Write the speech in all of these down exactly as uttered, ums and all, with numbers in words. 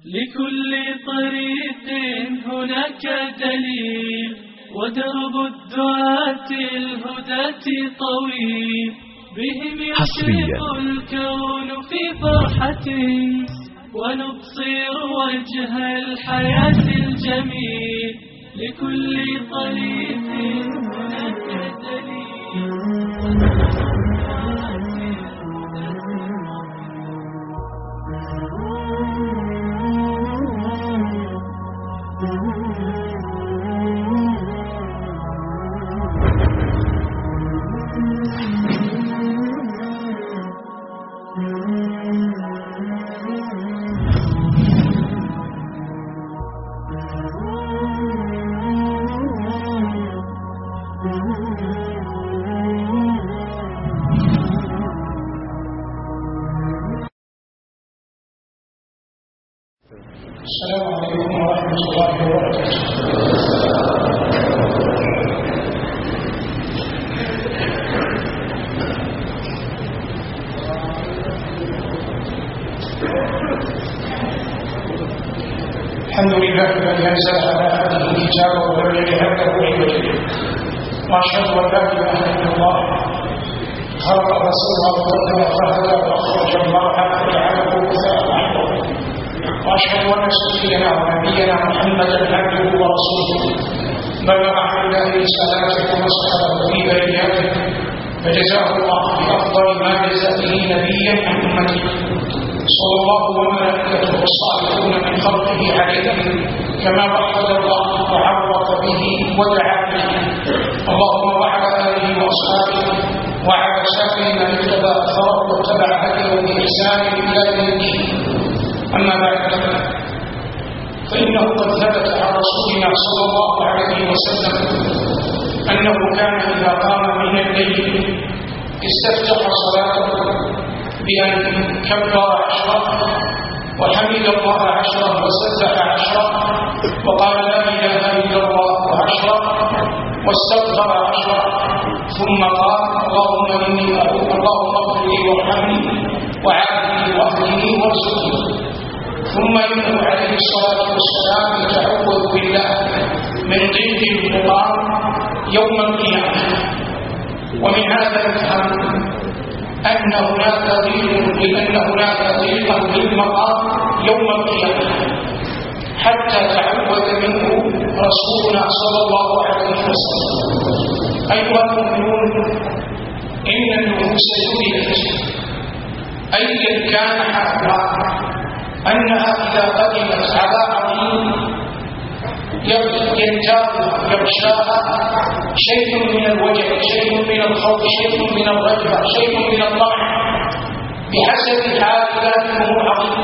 لكل طريق هناك دليل، ودرب الدعاة الهداة طويل، بهم يشرق الكون في فرحة، ونبصر وجه الحياة الجميل. لكل طريق هناك دليل. السلام عليكم ورحمة الله وبركاته. الحمد لله الذي أنزل على عبده الكتاب ولم يجعل له عوجا، وأشهد أن لا إله إلا الله خلق فسوى وقدر فهدى وأخرج المرعى فجعله غثاء أحمر، وأشهد أن سيدنا ونبينا محمدا عبده ورسوله بلغ عن الله رسالته ونصح في بيناته، فجزاه الله بأفضل ما جزى به نبيا عن أمته صلى الله وملائكته الصالحون من خلقه عليه، كما وحد الله وعرف به ودعا به. اللهم وعلى آله وأصحابه وعلى سائر من اتبع أثره واتبع هديه بإحسان إلى يوم الدين. أما بعد، فإنه قد ثبت عن رسولنا صلى الله عليه وسلم أنه كان إذا قام من الليل استفتح صلاته بأن كبر عشرا وحمد الله عشرا وسبح عشرا وقال لا إله إلا الله عشرا واستغفر عشرا، ثم قال اللهم إني أعوذ اللهم اغفر لي وارحمني وعافني واهدني وارزقني. ثم إنه عليه الصلاة والسلام يتعوذ بالله من ضيق المقام يوم القيامة. ومن هذا نفهم أن هناك ضيق لأن هناك ضيقا بالمقام يوم القيامة، حتى تعوذ منه رسولنا صلى الله عليه وسلم. أيها المؤمنون، إن النفوس جبلت أيا كان حالها أنها إذا قدمت على عظيم ينتابها يغشاها شيء من الوجع، شيء من الخوف، شيء من الرجفة، شيء من الطمع بحسب حال ذلكم العظيم.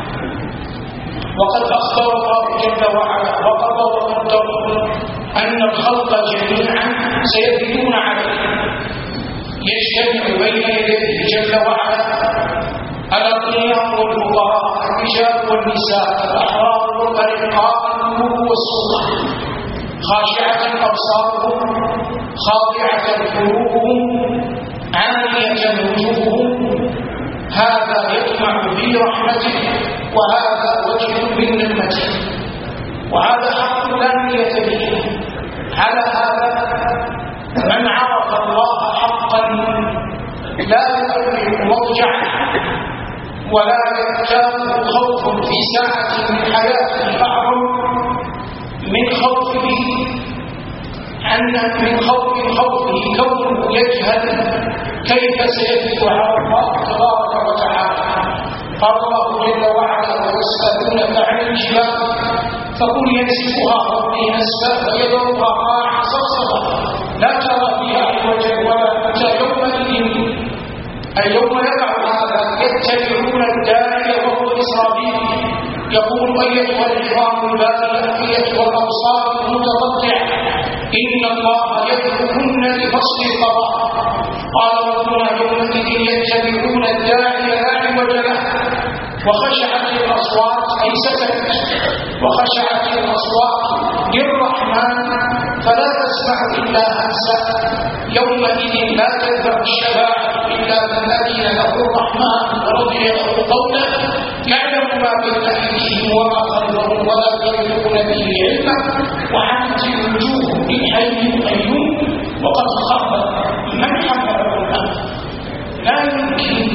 وقد أخبر الله جل وعلا وقضى وقدر أن الخلق جميعا سيبدون عليه، يجتمع بين يديه جل وعلا الأغنياء والفقراء، الرجال والنساء، الأحرار والأرقاء، الملوك والسلطان، خاشعة أبصارهم خاضعة قلوبهم عالية وجوههم. هذا يطمع في رحمته وهذا وجه من نعمته، وهذا حق لا نية به. على هذا من عرف الله حقا لا يفرق مضجعا ولا يأتاه خوف في ساعة من حياته أعظم من خوفه أن من خوف خوفه كونه يجهل كيف سيجد على الله تبارك وتعالى. قال الله جل وعلا ويسألونك عن الجبال فقل ينسفها ربي نسفا فيذرها قاعا صفصفا لا ترى فيها عوجا ولا أمتا. يومئذ أي يوم يقع هذا يتبعون الداعي وهو إسرافيل يقول أيتها العظام البالية أيتها الأبصار المتقطعة إن الله يدعوكن لفصل القضاء. قال ربنا يومئذ يتبعون الداعي لا عوج له وخشعت الأصوات أي سكتت وخشعت الأصوات للرحمن فلا تسمع إلا همسا. يومئذ لا تنفع الشفاعة إلا من أذن له الرحمن ورضي له قولا يعلم ما بين أيديهم وما خلفهم ولا يملكون به علما وعنت الوجوه للحي القيوم وقد خاب من حمل القرآن. لا يمكن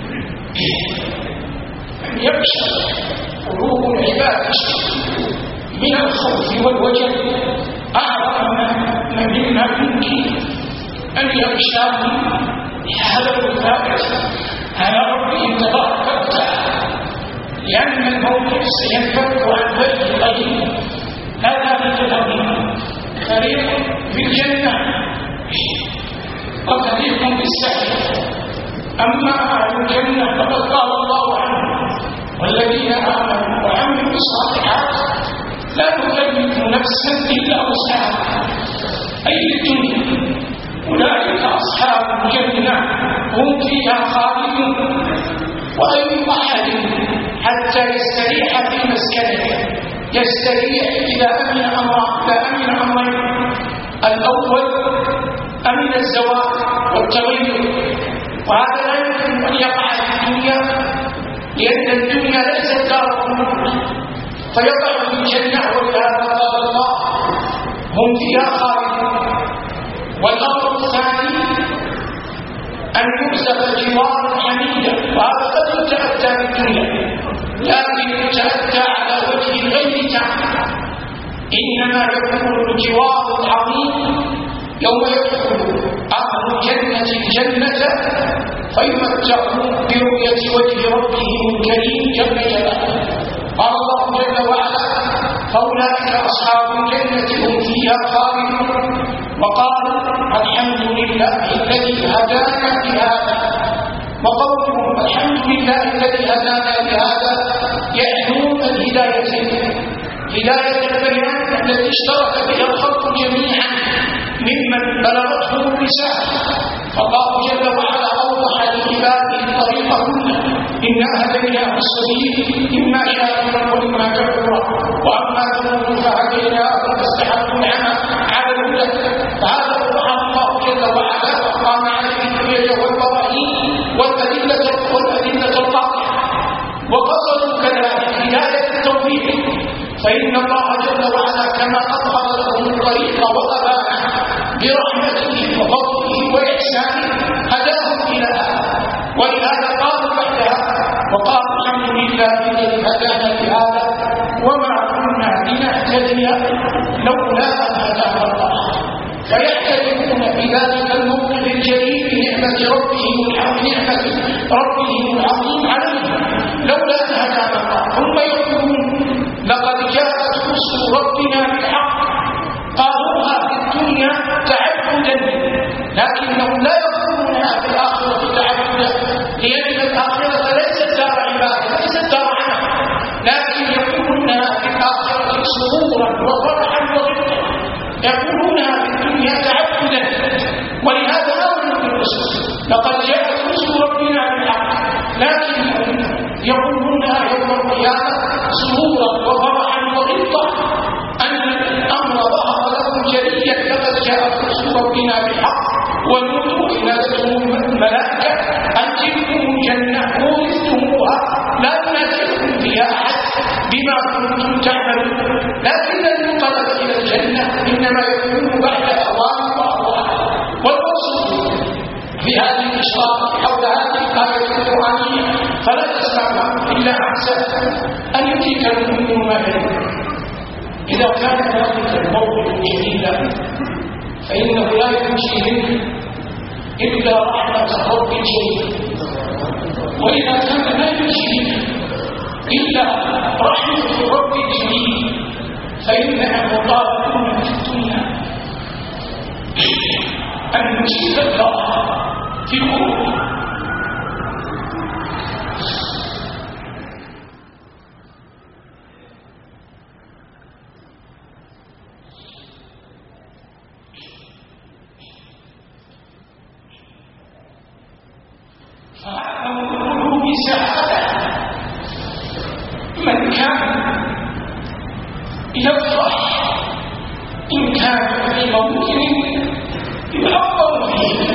أن يبشر قلوب العباد من الخوف والوجل أعظم مما يمكن أن يغشاهم هذا الثابت على ربه تبارك وتعالى، لأن الموت سينفك عن بيت القديم. هذا بالتقديم فريق في الجنة وفريق في السعير. أما أهل الجنة فقد قال الله عنهم: والذين آمنوا وعملوا الصالحات لا نكلف نفسا إلا وسعها، أي الدنيا. أولئك أصحاب الجنة هم فيها خالدون. وأي أحد حتى يستريح في مسكنه يستريح إذا أمن أمره إذا أمن أمرين: الأول أمن الزواج والتغير، وهذا لا يمكن أن يقع في الدنيا لأن الدنيا ليست دار خلود، فيقع في الجنة. ولهذا قال الله: هم فيها خالدون. والأمر الثاني أن يرزق جوارا حميدا، وهذا قد يتأتى في الدنيا لكن يتأتى على وجه غير تعالى. إنما يكون الجوار العظيم يوم يدخل أهل الجنة الجنة فيمتعون برؤية وجه ربهم الكريم جل جلاله. قال الله جل وعلا: فأولئك أصحاب الجنة هم فيها خالدون. وقال: الحمد لله الذي هدانا لهذا. وقولهم الحمد لله الذي هدانا لهذا يعنون الهداية هداية البيان التي اشترك بها الخلق جميعا ممن بلغته الرسالة. فالله جل وعلا أوضح لعباده الطريق كله: إنا هديناه السبيل إما شاكرا وإما كفورا وأما ثمود فهديناهم فاستحبوا العمى على الهدى. فهذا أوضح الله جل وعلا وقام عليه الحجة والبراهين والأدلة والأدلة القاطعة. وقصدوا كذلك هداية التوحيد، فإن الله جل وعلا كما أظهر لهم الطريق وأبانه برحمته وفضله وإحسانه هداهم إلى هذا. ولهذا قالوا بعدها وقال: الحمد لله الذي هدانا لهذا وما كنا لنهتدي لولا أن هدانا الله. فيعترفون بذلك الموقف الجليل بنعمة ربهم نعمة ربهم العظيم عليهم لولا أن هدانا الله. ثم يقولون: لقد جاءت رسل ربنا بالحق. قالوها في الدنيا تعبدا، لكنهم لا يقولونها في الآخرة تعبدا، لأن الآخرة ليست دار عبادة ليست دار عمل، لكن يقولونها في الآخرة سرورا وفرحا وغبطا. يقولونها في الدنيا تعبدا. ولهذا آمنوا بالرسل: لقد جاءت رسل ربنا بالحق، لكنهم يقولونها يوم القيامة سرورا وفرحا وغبطا أن الأمر ظهر لهم جليا: لقد جاءت رسل ربنا بالحق ونودوا إن لهم الملائكة أن تلكم الجنة ورثتموها لا ينازعكم فيها أحد بما كنتم تعملون. لكن المنقلب إلى الجنة إنما يكون بعد أوان وأوان. والوصف في هذه الإشارة حول هذه الآية القرآنية فلا تسمعها إلا أحسن أن يؤتيك المؤمن ما يريد. إذا كان ذلك الموقف جميلا فإنه لا يمشي منه إلا رحمة رب الجليل، وإذا كان لا يمشي إلا رحمة رب الجليل فإنها مطالبون في الدنيا أن نجيب الله في قلوبنا. فالقلوب سعادة. من كان يفرح إن كان في موطن يعبر فيه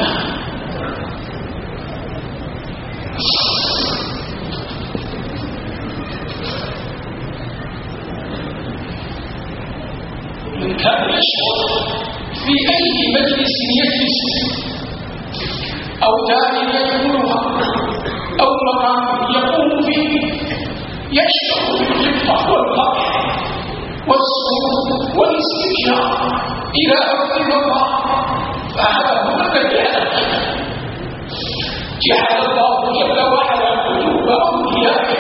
كان يشعر في أي مجلس يجلس أو دار يدخلها أو مقام يقوم فيه يشعر بالرفقة والفرح والسرور والاستبشار إلى أرض الله. فهذا هو الذي جعل الله جل وعلا قلوب أوليائه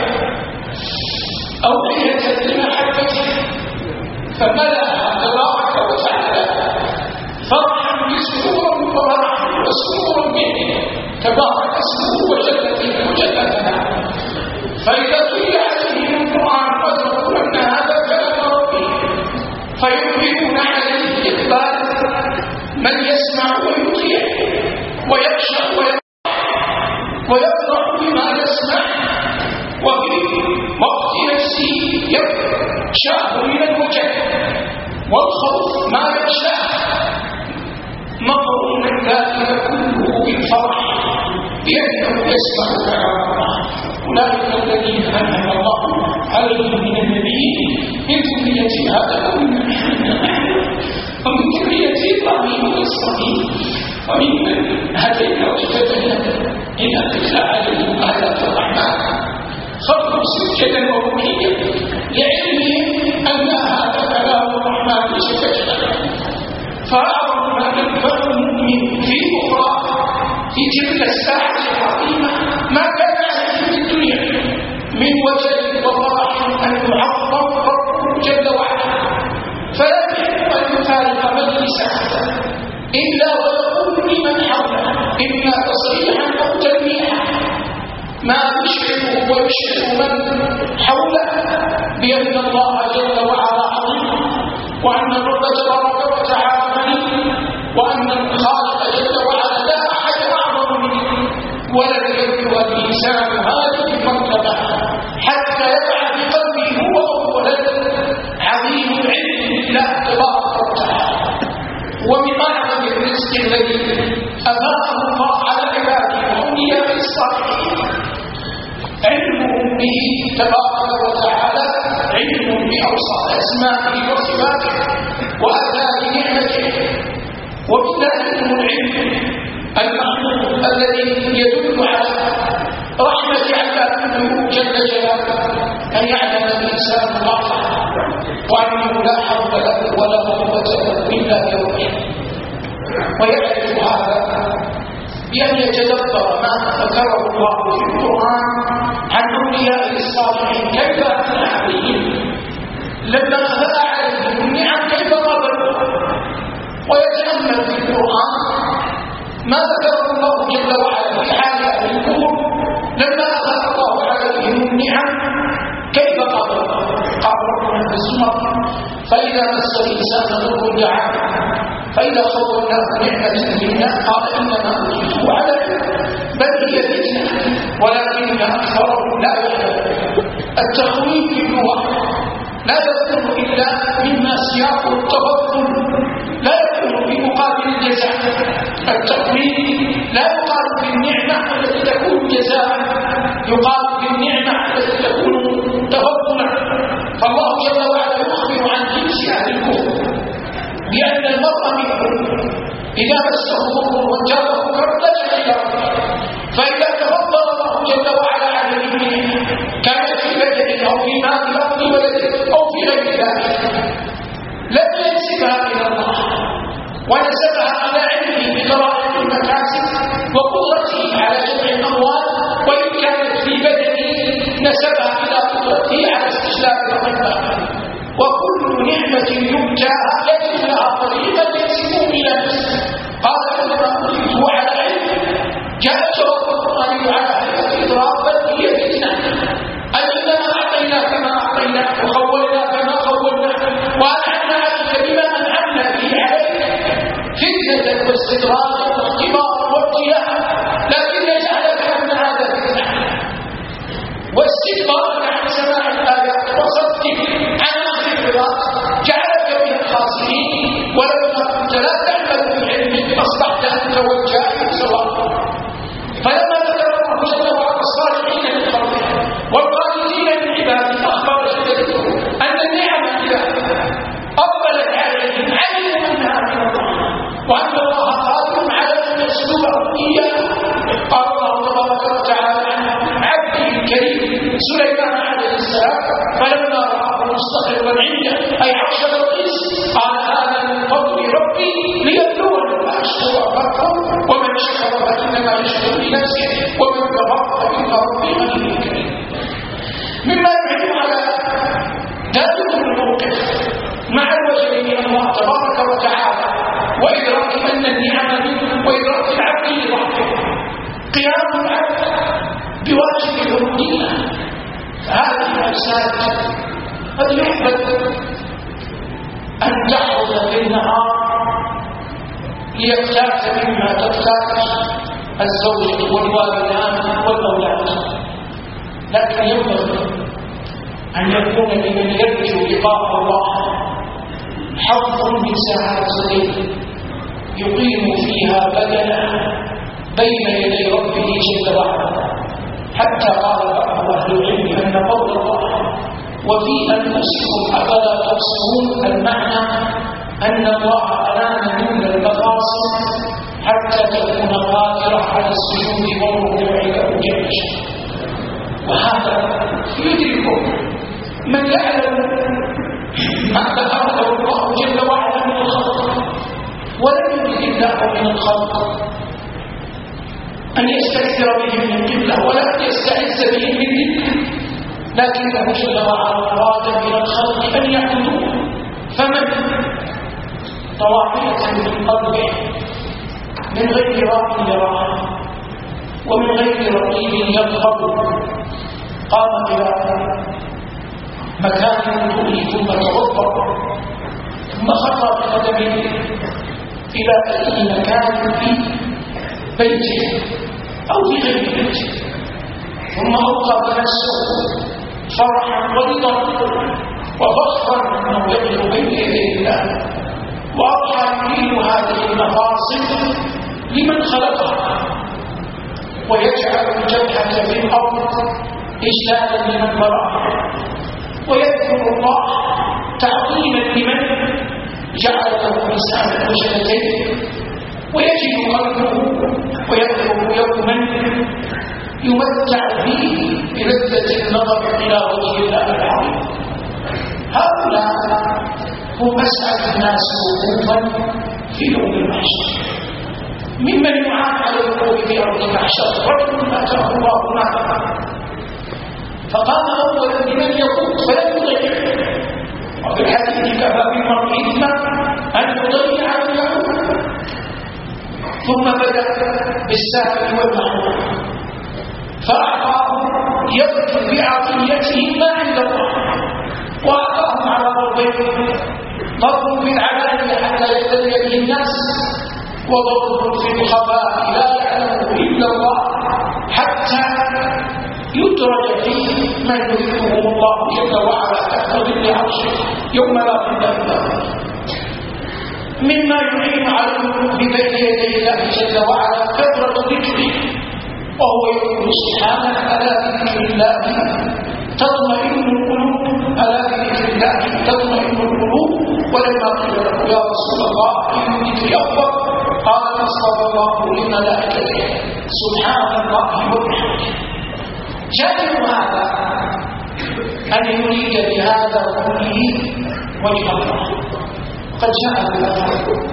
أولية لمحبته فملأها تبارك وتعالى فرحا بسرورا وفرحا وسرورا به تبارك اسمه وجل وجلتنا. فإذا تلي عليهم القرآن وذكروا أن هذا كلام ربهم فيقبلون عليه إقبال من يسمع ويطيع ويخشى ويفرح بما يسمع وفي وقت نفسه يخشاه من الوجه والخوف ما يخشاه مقرون ذلك كله بالفرح بأنه يسمع كلام الله. أولئك الذين أنعم الله عليهم من النبيين من ذرية آدم ومن ومن ذرية إبراهيم وإسرائيل وممن هدينا واجتبينا إذا تتلى عليهم آيات الرحمن خرجوا سجدا وبكيا لعلمهم أن هذا كلام الرحمن سجدا فأعظم ما ينفع المؤمن في أخرى في تلك الساعة العظيمة ما كان عليه في الدنيا من وجل وفرح أن يعظم ربه جل وعلا فلا يحب أن يفارق مجلسه إلا ويقول لمن حوله إما تصريحا أو تلميحا ما يشعر ويشعر من حوله بأن الله جل وعلا عظيم وأن الرب تبارك وتعالى غني وأن الخالق جل وعلا لا أحد أعظم منه ولن يبلغ الإنسان هذه المرتبة حتى يقع في قلبه هو أولا عظيم العلم لله تبارك وتعالى ومن أعظم الرزق الذي أفاءه الله على عباده وأولياء الصالحين علمهم به تبارك وتعالى علم بأوصاف أسمائه وصفاته وآثار نعمته ومن ذلك العلم المحمود الذي يدل على رحمة عباده جل جلاله أن يعلم الإنسان ضعفه وأنه لا حول له ولا قوة إلا بربه ويعرف هذا بأن يتدبر ما ذكره الله في القرآن عن أولياء الصالحين كيف أثنى عليهم لما أثنى عليهم النعم كيف قبلوا ويتأمل في القرآن ما ذكره الله جل وعلا في حال أهل الكفر لما أثنى الله عليهم النعم كيف قبلوا قال ربنا في الزمر فإذا مس الإنسان ضر دعانا فإذا خولناه نعمة منا قال إنما أوتيته على بل هي فتنة ولكن أكثرهم لا يعلمون. التخويف في اللغة لا يكون إلا مما سياق التفضل لا يكون في مقابل الجزاء. التخويف لا يقال بالنعمة التي تكون جزاء يقال بالنعمة التي تكون تفضلا. فالله جل وعلا يخبر عن جنس أهل الكفر بأن المرء منهم إذا مسه ضر وجره كرد إلى ربه فإذا تفضل الله جل وعلا على المؤمنين كانت في بدنه أو في مال أو في ولده أو في غير ذلك لم ينسبها إلى الله ونسبها إلى علمه بقراءة المكاسب وقدرته على جمع الأموال وإن كانت في بدنه نسبها إلى قدرته على استجلاب الرحمة. وكل نعمة يبتاها يجب لها طريقة ينسبه إلى نفسه. قال إنما أوتيته على علم جاء جواب القرآن على هذا الإضراب بل هي فتنة أي إنما أعطيناك ما أعطيناك وخولناك ما خولناك وأنعمنا عليك بما أنعمنا به عليك فتنة واستدراجا واختبارا وابتلاء لكن يجعلك أن هذا فتنة واستكبارا عن سماع الآيات وصدق عن جعلك من الخاسرين ولما كنت لا تعمل بالعلم أصبحت أنت والجاهل سواء. فلما ذكر الله جل وعلا الصالحين من خلقه والقانتين من عباده أخبر جل أن النعم إذا أقبلت عليهم أي عرش بلقيس. قال هذا من فضل ربي ليبلوني أشكر أكفر ومن شكر فإنما يشكر لنفسه ومن كفر فإن ربي غني كريم. مما يعين على دائما الموقف مع الوجه من الله تبارك وتعالى وإدراك أن النعم منه وإدراك العبد لربه قيام العبد بواجب العبودية. هذه الأجساد قد يحبذ أن تحرز في النهار ليقتات مما تقتات الزوج والوالدان والأولاد، لكن ينبغي أن يكون لمن يرجو لقاء الله حظ من ساعات الليل يقيم فيها بدنا بين يدي ربه جل وعلا، حتى قال بعض أهل العلم أن قول الله وفي أنفسكم أفلا تبصرون المعنى أن الله ألان منا المفاصل حتى تكون قادرة على السجود والركوع له جل شأنه. وهذا يدركه من يعلم ما ذكره الله جل وعلا من الخلق، ولم يرد الله من الخلق أن يستكثر بهم من قبله ولا أن يستعز بهم من ذكره، لكنه جل وعلا أراد من الخلق أن يعبدوه. فمن طواعية من قلبه من غير راء يراه ومن غير رقيب يرغب قام إلى مكان وضوءه ثم توضأ ثم خطى بقدمه إلى أي مكان في بيته أو في غير بيته، ثم أوقف نفسه فرحا ورضا وفخرا أنه يقف بين يدي الله وأضحى يريد هذه المفاصل لمن خلقها، ويجعل الجبهة في الأرض إجلالا لمن براها، ويذكر الله تعظيما لمن جعل له لسانا وشفتين، ويجد قلبه ويذكر يوما يمتع به بلذة النظر إلى وجه الله العظيم. هؤلاء هم أسعد الناس وقوفا في يوم المحشر. ممن يعان على الوقوف في أرض المحشر رجل أتاه الله مالا فقام أولا بمن يقوم فلم يضيع، وفي الحديث كفى بالمرء إثما أن يضيع من يقوم، ثم بدأ بالسائل والمحروم فأعطاهم يذكر بعطيته ما عند الله، وأعطاهم على ضربين: ضرب في العلانية حتى يقتدي به الناس، وضرب في الخفاء لا يعلمه إلا الله حتى يدرج فيه من يذكره الله جل وعلا تحت ظل عرشه يوم لا ظل إلا الله. مما يعين على الوقوف بين يدي الله جل وعلا كثرة ذكره، وهو يقول سبحانه: ألا بذكر الله تطمئن القلوب، ألا بذكر الله تطمئن القلوب. ولما قيل له يا رسول الله أي الذكر أكبر قال: اصطفى الله لملائكته سبحان الله وبحمده. جانب هذا أن يريد بهذا كله وجه الله. قد جاء بالأثر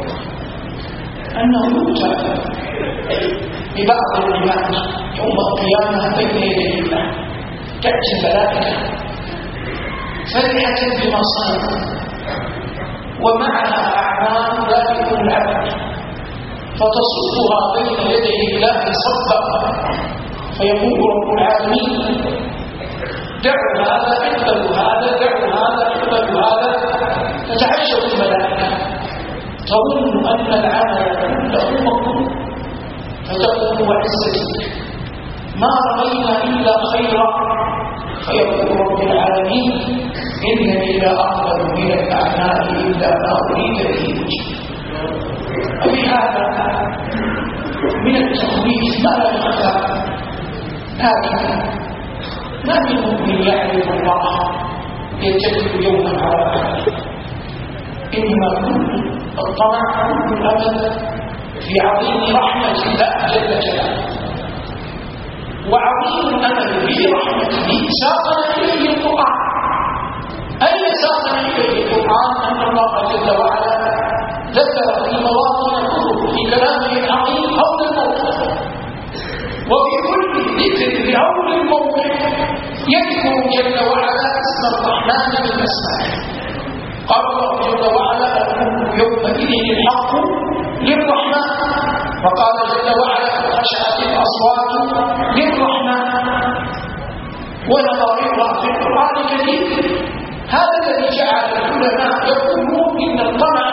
أنه يؤتى ببعض العباد يوم القيامة بين يدي الله، تأتي الملائكة فرحة بما صنعوا ومعها أعمال ذلك العبد فتصفها بين يدي الله صبا، فيقول رب العالمين: دعوا هذا اقبلوا هذا، دعوا هذا اقبلوا هذا. تتعجب الملائكة تظن أن العمل كله مقبول، فتقول: وعزتك ما رأينا إلا خيرا. فيقول رب العالمين: إنني لا أقبل من الأعمال إلا ما أريد به وجهي. وبهذا من التخويف ما لا يخفى، لكن ما من مؤمن يعرف الله يتكل يوما على أهله، إنما كل الطمع كل الأمل في عظيم رحمة الله جل جلاله، وعظيم الأمل في رحمته ساقنا إليه القرآن. أين ساقنا إليه القرآن؟ جل وعلا اسم الرحمن من أسمائه. قال الله جل وعلا الكل يومئذ الحق للرحمن، وقال جل وعلا خشعت الأصوات للرحمن ونظائرها في القرآن الكريم. هذا الذي جعل العلماء يقولون إن الطمع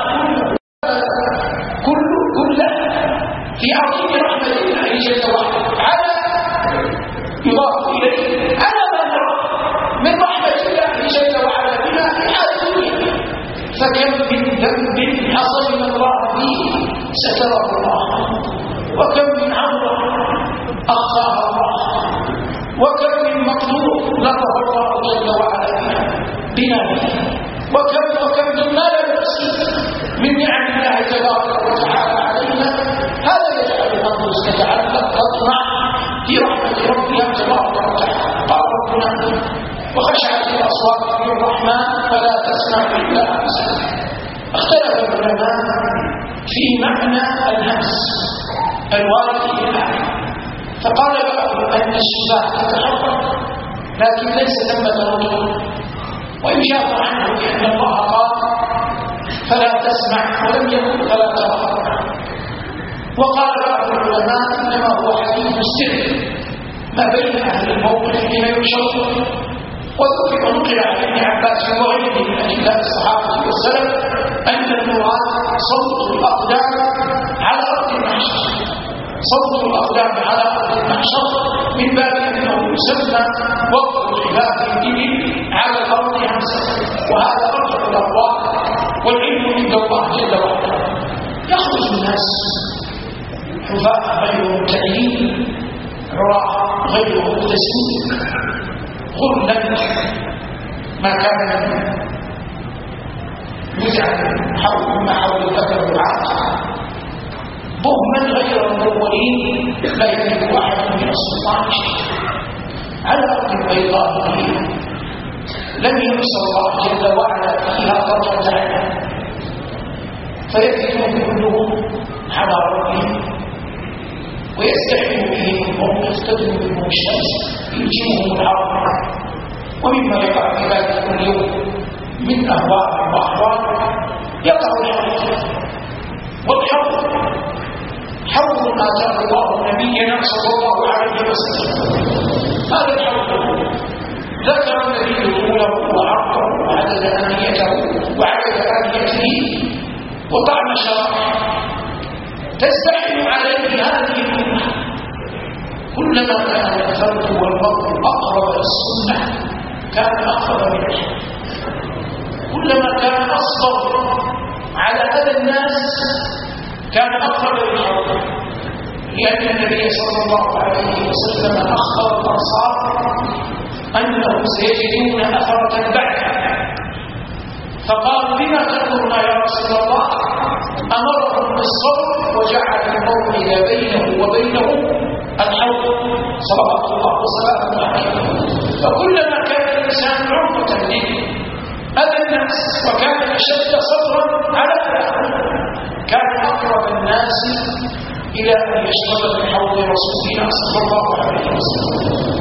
كله كله في عظيم رحمة الله جل وعلا على يضاف إليه على ما نرى من رحمة الله جل وعلا بنا في هذه الدنيا. فكم من ذنب حصل من الله فيه ستره الله، وكم من عورة أخفاها الله، وكم من مقدور لطف الله جل وعلا بنا بنا، وكم وكم مما لا نحصي من نعم الله تبارك وتعالى علينا. هذا يجعل النفس تتعلق تطمع في رحمة ربها تبارك وتعالى. قال ربنا وخشعت الأصوات للرحمن فلا تسمع إلا همسا. اختلف العلماء في معنى الهمس الوارد في الآية، فقال بعضهم أن الشفاه تتحرك لكن ليس ثمة رجل، ويجاب عنه بأن الله قال فلا تسمع ولم يقل فلا ترى. وقال بعض العلماء إنما هو حديث السر ما بين أهل الموقف حين يشرون. وذكر ونقل عن ابن عباس وغيره من أجلاء الصحابة والسلف أن المراد صوت الأقدام على أرض المحشر، صوت الأقدام على أرض المحشر من باب أنه يسمى وقت خلاف الإبل على الأرض همسا، وهذا أرجح الأقوال والعلم عند الله جل وعلا. يخرج الناس حفاة غير مبتعدين، عراة غير مغتسلين، غرلا ما كان يزعم حول ما حول البكر والعاقل، بهما غير المولين لا يملك احد من السلطان شيئا، على ارض بيضاء نظيفه لم يمس الله جل وعلا فيها طرفه عين، فيكفرون كلهم على ربهم ويستحيل بهم الموقف تدنو بهم الشمس يلجمهم الحرب. ومما يقع في ذلك كل يوم من اهواء واحوال يقع الحوض، والحوض حوض ما جاء الله نبينا صلى الله عليه وسلم. هذا الحوض ذكر النبي طوله وعرضه وعدد انيته وعدد انيته وطعم شرابه، تستحيل عليه هذه الأمة. كلما كان الفرد والمرء أقرب للسنة كان أقرب منه، كلما كان أصبر على أذى الناس كان أقرب للحوض، لأن النبي صلى الله عليه وسلم أخبر الأنصار أنهم سيجدون أثرة بعد، فقالوا بما تأمرنا يا رسول الله؟ أمرهم بالصبر وجعل الموعد بينه وبينه الحوض صلوات الله وسلامه عليه. فكلما كان الإنسان عرضة لأذى الناس وكان أشد صبرا على الآخر كان أقرب الناس إلى أن يشرب من حوض رسولنا صلى الله عليه وسلم.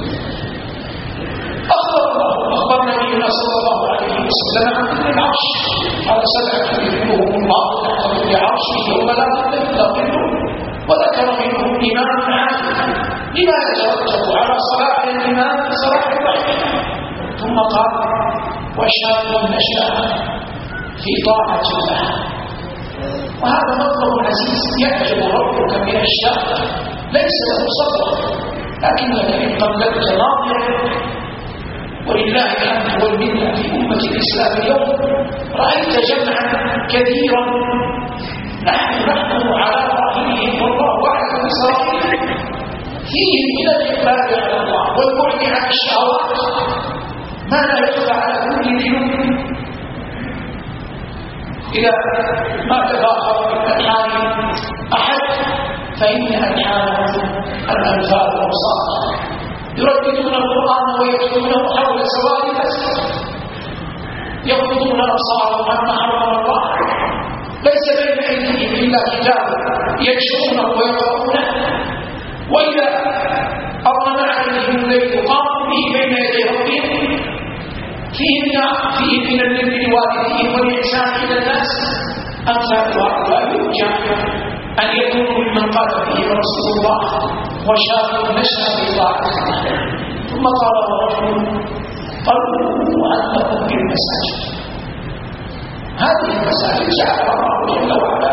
أخبر الله أخبر نبينا صلى الله عليه وسلم عن ذكر العرش على سبعة يذكرهم الله تحت ظل عرشه يوم لا ظل إلا ظله، وذكر منهم إمام عادل لما يترتب على صلاح الإمام صلاح الرحمة، ثم قال وشاب نشأ في طاعة الله. وهذا مطلب عزيز يعجب ربك من الشاب ليس له صبر، لكنك إن قلبت ناظرا ولله الحمد والمنة في أمة الإسلام اليوم رأيت جمعا كثيرا نحن نحكم على ظاهرهم والله أعلم بسرائرهم فيهم من الإقبال على الله والبعد عن الشهوات ما لا يخفى على كل ذنوب. إذا ما تظاهر بالألحان أحد فإن ألحانه الألفاظ والأوصاف يرددون القرآن ويكتبونه حول سواد الأسفل، يغضون أبصارهم عما حرم الله، ليس بين أيديهم إلا كتاب ينشرونه ويقرؤونه، وإذا أظلم عليهم الليل قاموا به بين يدي ربهم فيه فيه من البر لوالديهم والإحسان إلى الناس أمثال هؤلاء يرجع أن يكونوا ممن قال فيهم رسول الله وشاءوا نشأ بطاعة الله. ثم قال رجل طلبوا أنهم بالمساجد. هذه المساجد جعلها الله جل وعلا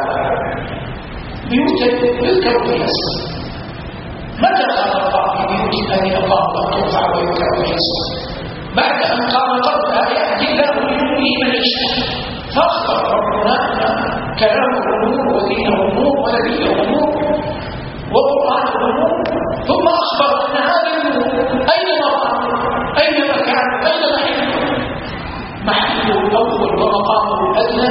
بيوتا يذكر فيها اسمه. متى قال الله في بيوت أذن الله أن ترفع ويذكر فيها اسمه؟ بعد أن قال قبلها يأتي الله بنوره من يشاء، فأخبر ربنا كلامه نور ودينه نور ونبيه نور وقرآنه نور، ثم أخبر أن هذا النور أين مقام أين مكان أين محله؟ محله الأول ومقامه الأدنى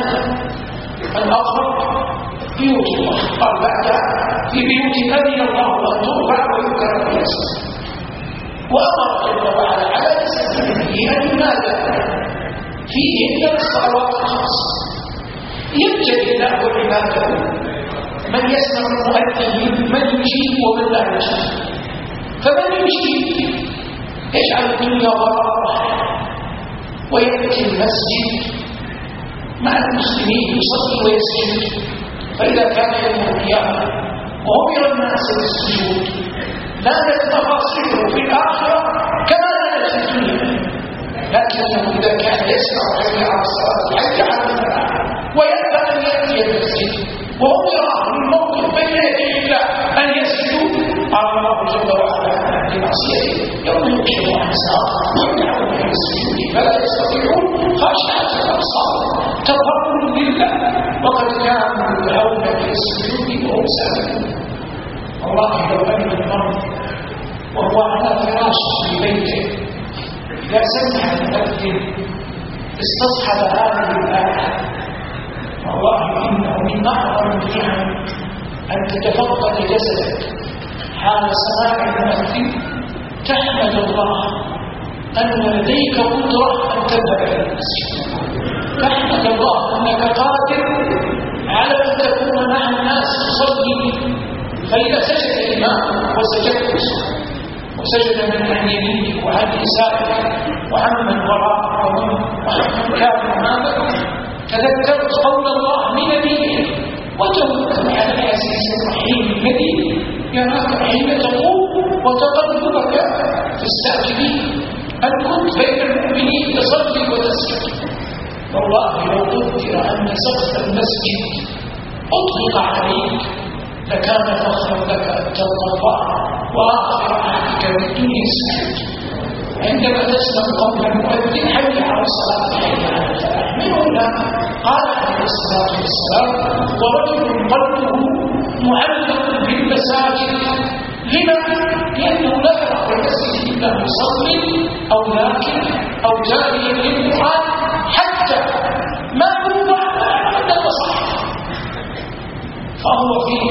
الأقرب بيوت الله. قال بعدها في بيوت أذن الله أن ترفع ويذكر فيها اسمه، وأمر جل وعلا على لسانه أن ينادى فيهن الصلوات الخمس. يبتلي الله عباده من يسمع المؤذن من يجيب ومن لا يجيب. فمن يجيب يجعل الدنيا وراءه ويأتي المسجد مع المسلمين يصلي ويسجد. فإذا كان يوم القيامة وأمر الناس بالسجود نالت تفاصيله في الآخرة كما نالت في الدنيا، لكنه إذا كان يسمع حي على الصلاة حي على الفلاح ويأبى أن يأتي المسجد وأمر أهل الموقف بين يدي الله أن يسجدوا، قال الله جل وعلا لمعصيته يوم يكشف عن ساق ويدعون إلى السجود فلا يستطيعون خاشعة الأبصار تظهر لله وقد كانوا يدعون إلى السجود وهم سالمون. والله لو أن المرء وهو على فراشه في بيته إذا سمع المؤذن استصحب هذه الآية، والله إنه من أعظم النعم أن تتفقد جسدك حال سماع المؤذن، تحمد الله أن لديك قدرة أن تذهب إلى المسجد، تحمد الله أنك قادر على أن تكون مع الناس تصلي. فإذا سجد الإمام وسجدت وسجد من عن يمينك وعن يسارك وعمن وراءك وعمن كان أمامك تذكرت قول الله لنبيه وتوكل على العزيز الرحيم الذي يراك حين تقوم وتقلبك في الساجدين، أن كنت بين المؤمنين تصلي وتسجد. والله لو قدر أن سقف المسجد أطلق عليك لكان فخرا لك أن ترضى الله وآخر عهدك بالدنيا السعيد. عندما تسمع قول المؤذن حي على الصلاة حي على الفلاح من هنا قال عليه الصلاة والسلام ورجل قلبه معلق بالمساجد. لما؟ لأنه لا يرى في المسجد إلا مصلي أو لاكن أو جاري للقرآن حتى ما يوضع عند المصاحف، فهو فيه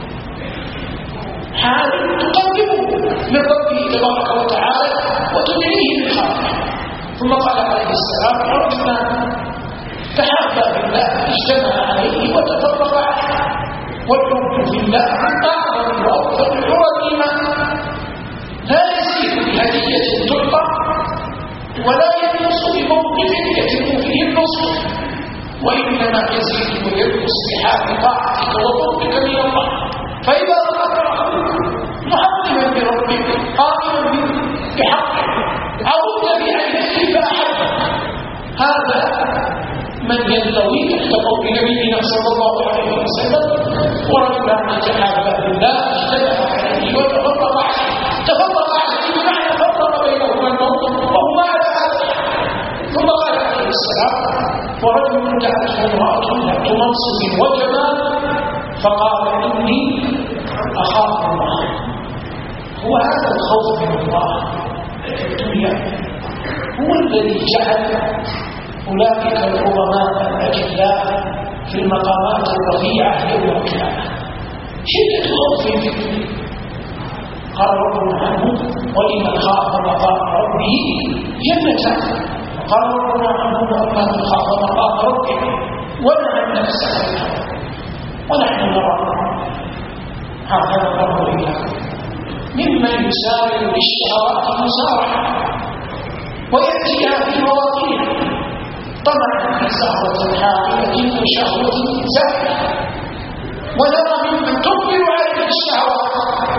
حال تقدمه من ربه تبارك وتعالى وتدعيه بالخير. ثم قال عليه السلام رجلا تحابا بالله اجتمع عليه وتفرق عليه، والحب في الله اعظم واكثر حرمه لا يزيد بهديه تعطى ولا ينقص بموقف يتم فيه النصر، وإنما يزيد وينقص بحال طاعتك وطرقك من الله. فإذا رأك أخوك معظما بربك قائما بحقك عودت بعينه فأحبك، هذا من ينتوي تحت قول نبينا صلى الله عليه وسلم ورجلان تحابا بالله اجتمع عليه وتفرق عليه. تفرق عليه بمعنى فرق بينهما الموت وهما على هذا. ثم قال عليه السلام ورجل دعته امرأة ذات منصب وجمال فقال إني أخاف الله. هو هذا الخوف من الله في الدنيا هو الذي جعل أولئك العظماء الأجلاء في المقامات الرفيعة يوم القيامة شدة خوف في الدنيا. قال ربنا عنه ولمن خاف مقام ربه جنتان، قال ربنا عنه وأما من خاف مقام ربه ونهى النفس عن الهوى ونحن نرى هذا الله إياكم ممن يسارع للشهوات مسارعة ويأتيها في مواطنها طمعا في زهرة حاملة وشهوة زائلة، ونرى ممن تقبل عليه الشهوات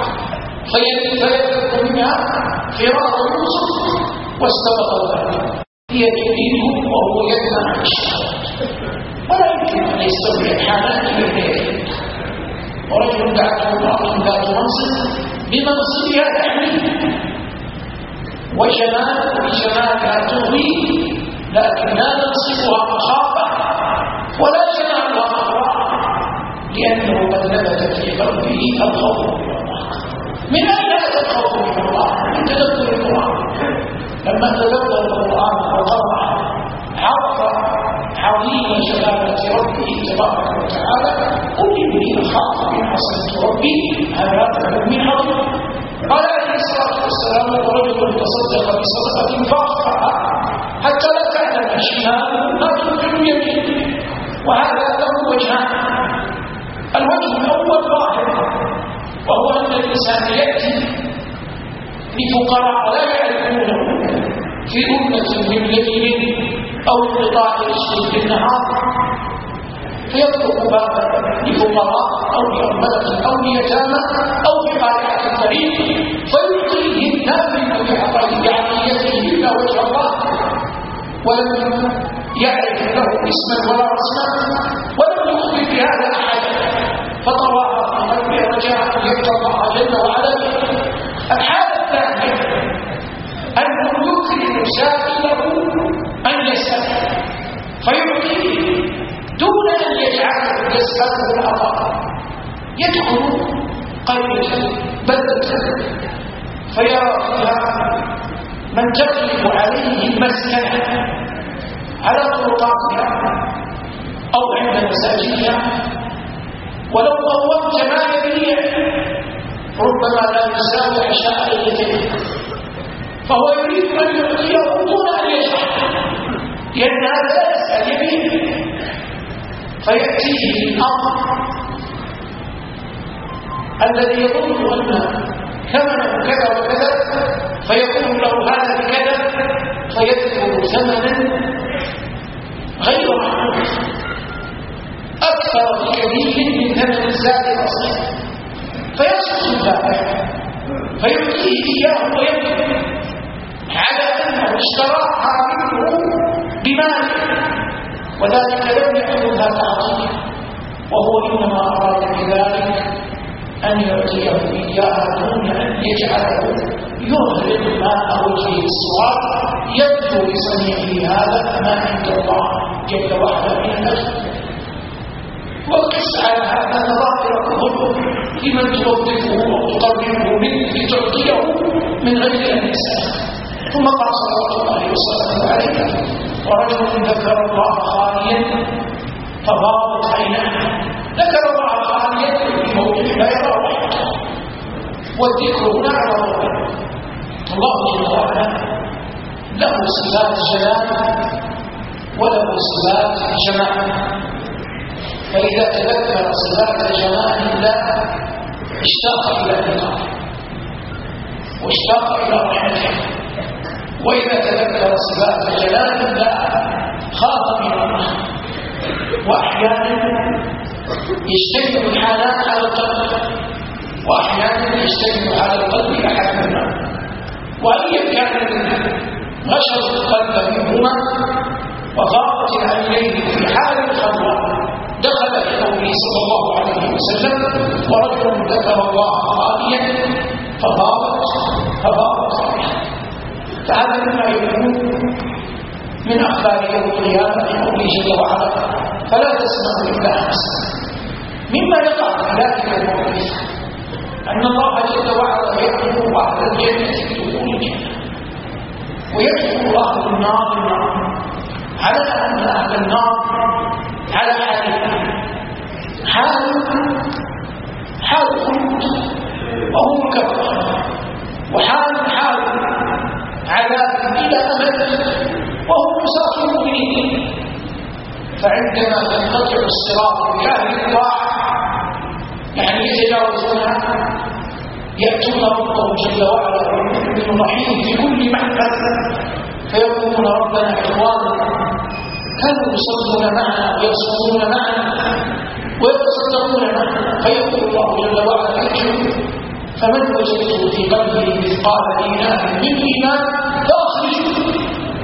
فيذكر منها فرار يوسف واستبق الغد، هي تريده وهو يدمع عن الشهوات، ولا يمكن أن يستوي الحالات بين يديه. ورجل دعته امرأة ذات منصب بمنصبها تحميه وجمال بجمالها تغوي، لكن لا ننصبها مخافة ولا جمالها مغرى، لأنه قد نبت في قلبه الخوف من الله. من أين أتى الخوف من الله؟ من تدبر القرآن. لما تدبر القرآن وقرأ عرف عظيم جلالة ربه تبارك وتعالى. قل إني أخاف من عصيت ربي عذاب يوم عظيم. قال عليه الصلاة والسلام: ورجل تصدق بصدقة فأخفاها حتى لا تعلم شماله ما تنفق يمينه. وهذا له وجهان: الوجه الأول ظاهر، وهو أن الإنسان يأتي لفقراء لا يعرفونه في أمة من ليل أو انقطاع رزق بالنهار، فيطلق بابا لفقراء أو لأرملة أو ليتامى أو بقارعة الطريق فيعطيهم نافذ بعطيته إلا وجه الله، ولم يعرف له اسما ولا رسما، ولم يخبر بهذا أحدا، فطواه في قلبه رجاء أن يلقى الله جل وعلا به. الحالة الثانية أنه يكرم سائله أن يسأل فيعطيه دون أن يجعله يسأله العطاء، يدخل قرية بلدة فيرى فيها من تغلب عليه المسكنة على طرقاتها أو عند مساجدها، ولو قومت ما يبيع ربما لا يساوي عشاء ليلتين، فهو يريد أن يعطيه دون أن يشعر، لأن هذا لا يسأل يبيع. فيأتيه الأمر الذي يظن أن ثمنه كذا وكذا، فيقول له هذا بكذا، فيذكر ثمنا غير معروف أكثر بكثير من ثمن الزاد الأصلي، فيسقط البائع فيعطيه إياه ويبكي على أنه اشتراها منه بماله، وذلك لم يكن ذات عطيه، وهو إنما أراد بذلك أن يعطيه إياها دون أن يجعله يهرب ماء وجهه الصواب يبدو لصنيعه هذا ما عند الله جل وعلا من الأجر. وقس على هذا نظائر الظلم لمن توظفه أو تقربه منه لتعطيه من غير أن يسأل. ثم قال صلى الله عليه وسلم عليه: ورجل ذكر الله خاليا فغاضت عيناه. ذكر الله خاليا في موضع لا يرى وحده، والذكر هنا على الله. الله جل وعلا له صفات جلال وله صفات جمال، فإذا تذكر صفات جمال الله اشتاق إلى لقائه واشتاق إلى رحمته، وإذا تذكر صفات جلال الله خاف من الله. وأحيانا يجتمع الحالات على القلب، وأحيانا يجتمع على القلب أحدهما، وأيا كان غشر القلب منهما وغاضت العينين في حال الخلوة دخل في قوله صلى الله عليه وسلم: ورجل ذكر الله خاليا فغاضت فغاضت عيناه. فهذا مما يكون من أخبار يوم القيامة قوله جل وعلا: فلا تسمع إلا همسا. مما يقع في ذلك الموقف أن الله جل وعلا يأمر أهل الجنة بدخول الجنة، ويدخل أهل النار النار، على أن أهل النار على حالين: حال حال خلود وهم كفر، وحال حال عذاب إلى أمد وهم عصاة المؤمنين. فعندما تنقطع الصراط بأهل الطاعة يعني يتجاوزونها يأتون ربهم جل وعلا والمؤمن الرحيم في كل محفل فيقولون ربنا إخوانا كانوا يصلون معنا ويصومون معنا ويتصدقون معنا فيقول الله جل وعلا ارجعوا فمن وجدته في قلبه مثقال دينار من إيمان فأخرجوه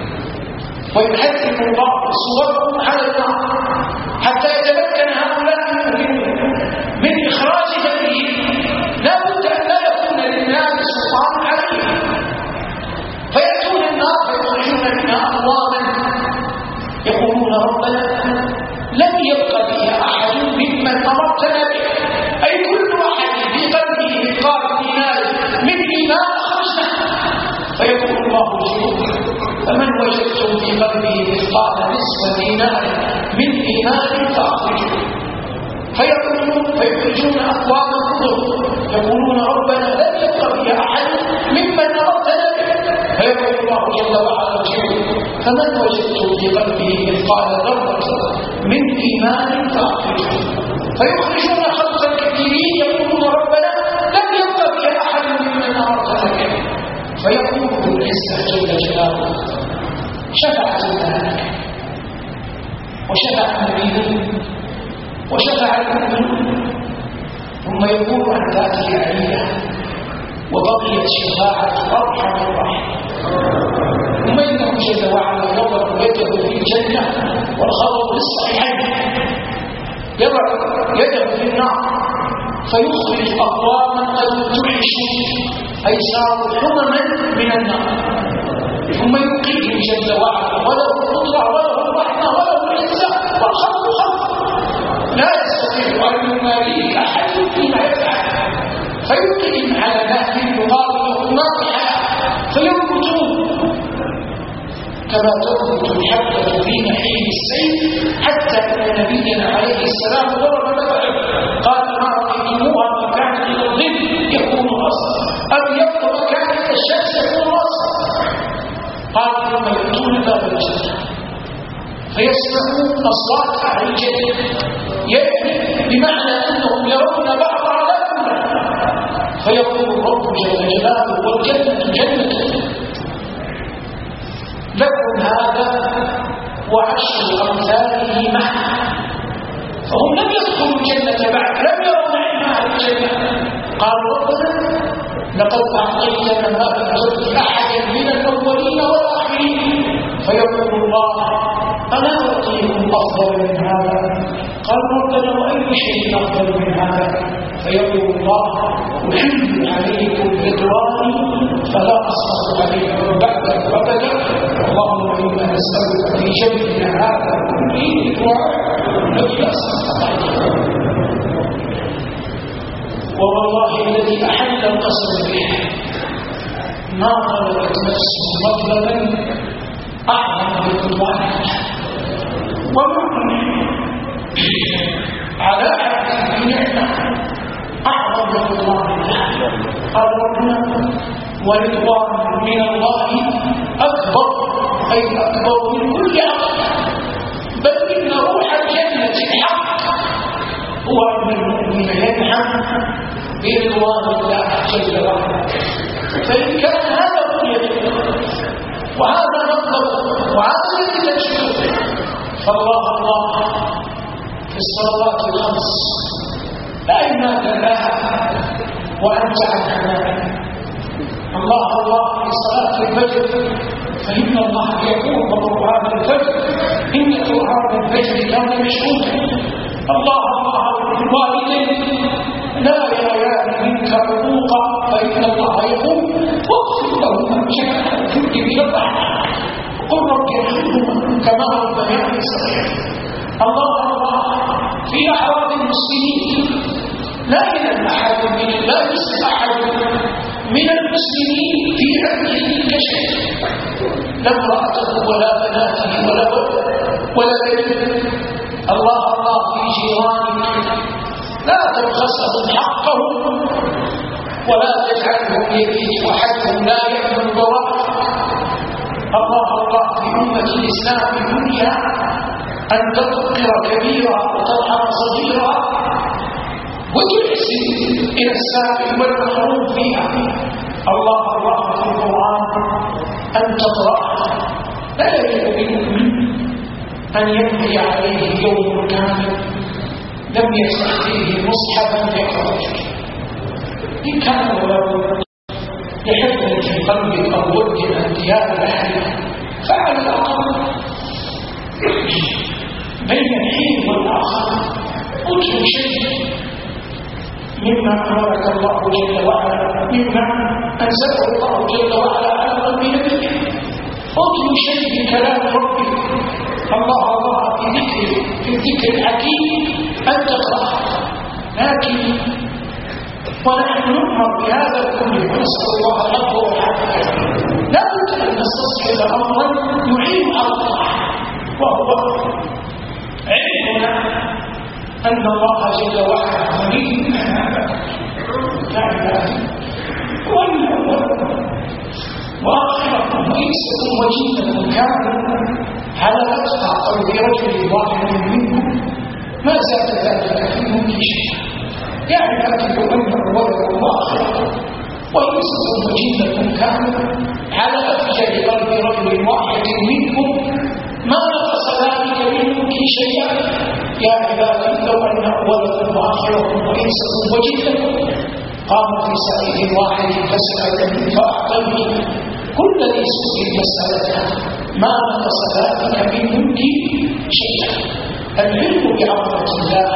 ويحذر الله صورهم على النار حتى يتمكن هؤلاء المؤمنون من إخراج ذنبهم لا بد أن لا يكون للناس سلطان عليهم فيأتون النار فيخرجون منها أقواما يقولون ربنا لم يبق فيها أحد ممن أمرتنا به أي كل أحد في قلبه مثقال دينار من إيمان أخرجنا فيقول الله ارجعوا فمن وجدتم في قلبه مثقال نصف دينار من إيمان فأخرجوه فيقولون فيخرجون أقواما كثر يقولون ربنا لم يبق فيها أحد ممن أمرتنا به فيقول الله جل وعلا ارجعوا فمن وجدتم في قلبه مثقال ذرة من إيمان فأخرجوه فيخرجون خلقا كثيرين يقولون ربنا لم يبق فيها أحد ممن أمرتنا به فيقول العزة جل جلاله شفعت الملائكة وشفع النبيون وشفع المؤمنون ثم يقول عن ذاته عليا وبقيت شفاعة أرحم الراحمين ثم إنه جل وعلا يضع يده في الجنة والخبر بالصحيحين يضع يده في النار فيخرج أقواما قد تعيشوا أي صاروا حمما من النار ثم يبقيهم جل وعلا وله القدرة وله الرحمة وله العزة والخلق خلق لا يستطيع أن يماريه أحد فيما يفعل فيبقيهم على نهج يقال له ناطحة فينبتون كما تنبت الحبة في نحيل السيف حتى أن نبينا عليه السلام ضرب مثلا قال ما رأيتموها مكانت إلى الظل يكون أصلا أبيض مكانت الشمس يكون أصلا قال ثم يأتون باب الجنة فيسمعون أصوات أهل الجنة يعني بمعنى أنهم يرون بعض على كل فيقول الرب جل جلاله والجنة جنة لكم هذا وعشر أمثاله معه فهم لم يدخلوا الجنة بعد لم يروا نعيم أهل الجنة قالوا ربنا لقد أعطيتنا ما لم تعط أحدا من الأولين والآخرين فيقول الله أنا أعطيكم أفضل من هذا قال ربنا وأي شيء أفضل من هذا فيقول الله أحل عليكم رضواني فلا أسخط عليكم بعد أبدا اللهم إنا نسألك في جنبنا هذا كله رضوان الذي أسخط عليكم ووالله الذي أحل القسم به ما طلبت نفس مطلبا أعظم برضوان وما على أحد بنعمة أعظم برضوان قال ربنا ورضوان من الله أكبر أي أكبر من كل أمر بل إن روح الجنة الحق هو أن المؤمن ينعم برضوان الله جل وعلا فإن كان هذا بنيته وهذا مطلبه وهذا الذي تجده فالله الله في الصلوات الخمس لا إمات لها وأنت عنها الله الله في صلاة الفجر فإن الله يقول قرآن الفجر إن قرآن الفجر كان مشهودا الله الله الوالدين لا يريان منك عقوقا فإن الله يقول واغفر لهما جميعا كنت من الرحمة قل رب يرحمهما كما ربياني صغيرا الله الله في أحوال المسلمين لا ينام أحد من لا يسلم أحد من المسلمين في عمله كشيء لا امرأته ولا بناته ولا ولا بنيه الله الله في جيرانك لا تبخسهم حقهم ولا تجعلهم يبيت وحدهم لا يأمن ضرر الله الله في أمة الإسلام كلها أن تذكر كبيرة وترحم صغيرة وتحس يرسل إلى السائل والمحروم فيها. الله الله في القرآن أن تقرأها. لا يجب بالمؤمن أن يمضي عليه يوم كامل لم يفتح فيه مصحفا يقرأ فيه. إن كان ولو لحفظ في قلبك أو ود انتهاء الحياة فعلى الأقل بين الحين والآخر اترك شيء مما أمرك الله جل وعلا، مما أنزله الله جل وعلا على قلب نبيه. اترك شيء من كلام ربك. الله الله في ذكر في الذكر الحكيم أن تقرأه. لكن ونحن نؤمر بهذا كله ونسأل الله العفو والعافية. لا بد أن نستصحب أمرا يعين على الطاعة، وهو علمنا أن الله جل وعلا غني عن عباده والأول وآخركم وإنسكم وجنكم كانوا على أتقى قلب رجل واحد منكم ما زاد ذلك في ملك شيء. يعني أكد أن أولكم وآخركم وإنسكم وجنكم كانوا على أفجر قلب رجل واحد منكم ما نقص ذلك من ملك شيئا. يا عبادي لو أن أولكم وآخركم وإنسكم وجنكم قام في سائل واحد فسألني فأعطني كل ذي سوء مسألته ما نقص ذلك من ملكي شيئا. العلم بعظمة الله